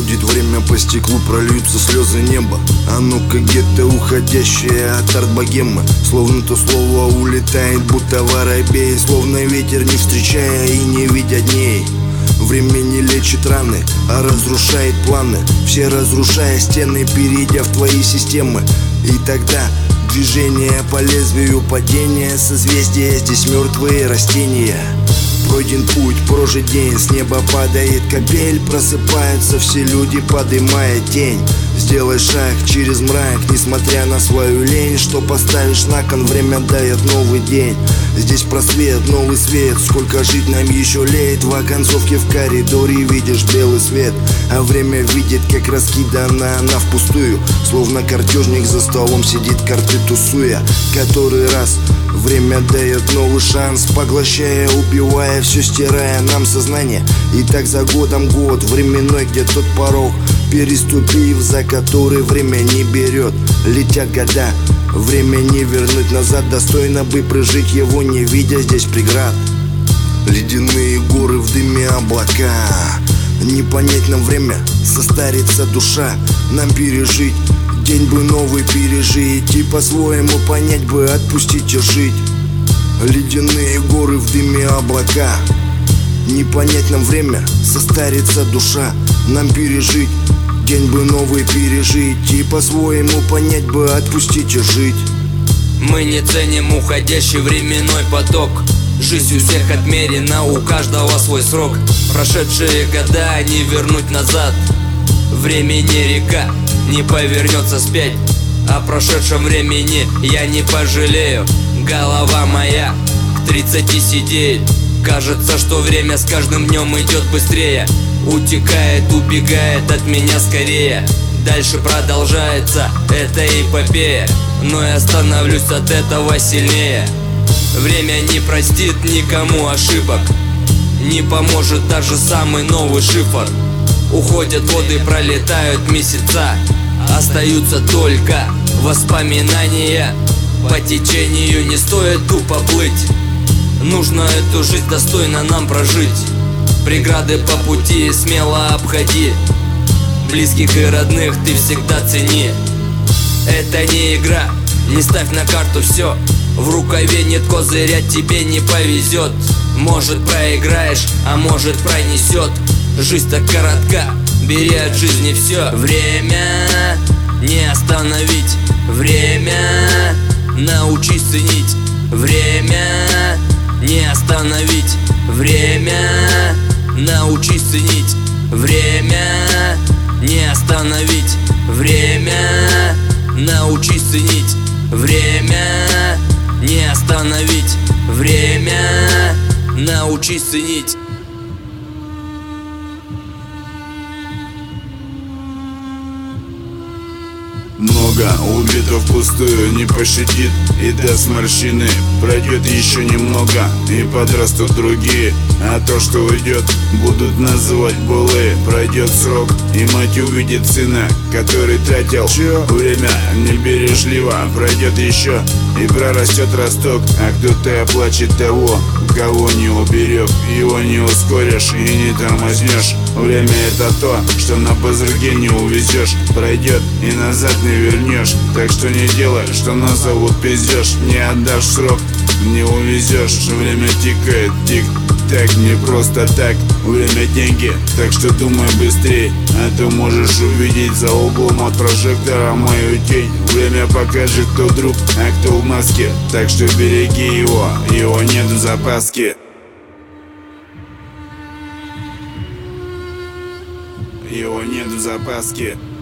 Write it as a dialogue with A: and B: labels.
A: Будет время, по стеклу прольются слезы неба. Оно как где-то уходящее от арт-богемы. Словно то слово улетает, будто воробей. Словно ветер, не встречая и не видя дней. Время не лечит раны, а разрушает планы. Все разрушая стены, перейдя в твои системы. И тогда движение по лезвию падения, созвездия, здесь мертвые растения. Пройден путь, прожит день, с неба падает капель. Просыпаются все люди, подымая тень. Сделай шаг через мрак, несмотря на свою лень. Что поставишь на кон, время дает новый день. Здесь просвет, новый свет, сколько жить нам еще лет. В оконцовке в коридоре видишь белый свет. А время видит, как раскидана она впустую. Словно картежник за столом сидит, карты тусуя. Который раз время дает новый шанс, поглощая, убивая, все стирая нам сознание. И так за годом год временной, где тот порог, переступив, за который время не берет. Летят года, время не вернуть назад. Достойно бы прожить его, не видя здесь преград. Ледяные горы, в дыме облака. Не понять нам время, состарится душа. Нам пережить, день бы новый пережить. И по-своему понять бы, отпустить и жить. Ледяные горы, в дыме облака. Не понять нам время, состарится душа. Нам пережить, день бы новый пережить. И по-своему понять бы, отпустить и жить.
B: Мы не ценим уходящий временной поток. Жизнь у всех отмерена, у каждого свой срок. Прошедшие года не вернуть назад. Время не река, не повернется вспять. О прошедшем времени я не пожалею. Голова моя к 30 сидеет. Кажется, что время с каждым днем идет быстрее. Утекает, убегает от меня скорее. Дальше продолжается эта эпопея, но я становлюсь от этого сильнее. Время не простит никому ошибок, не поможет даже самый новый шифр. Уходят годы, пролетают месяца, остаются только воспоминания. По течению не стоит тупо плыть, нужно эту жизнь достойно нам прожить. Преграды по пути смело обходи, близких и родных ты всегда цени. Это не игра, не ставь на карту все. В рукаве нет козыря, тебе не повезет. Может проиграешь, а может пронесет. Жизнь так коротка, бери от жизни все. Время не остановить, время научись ценить. Время не остановить, время научись ценить. Время не остановить, время научись ценить. Время не остановить, время научись ценить.
C: Много убито впустую, не пощадит и даст морщины. Пройдет еще немного и подрастут другие. А то, что уйдет, будут называть булы. Пройдет срок и мать увидит сына, который тратил время небережливо. Пройдет еще и прорастет росток, а кто-то оплачет того, кого не уберег. Его не ускоришь и не тормознешь. Время это то, что на базарге не увезешь. Пройдет и назад не вернешь. Так что не делай, что назовут пиздешь. Не отдашь срок, не увезешь. Время тикает, тик-так, не просто так. Время деньги, так что думай быстрей, а то можешь увидеть за углом от прожектора мою тень. Время покажет, кто друг, а кто в маске. Так что береги его, его нет в запаске. Его нет в запаске.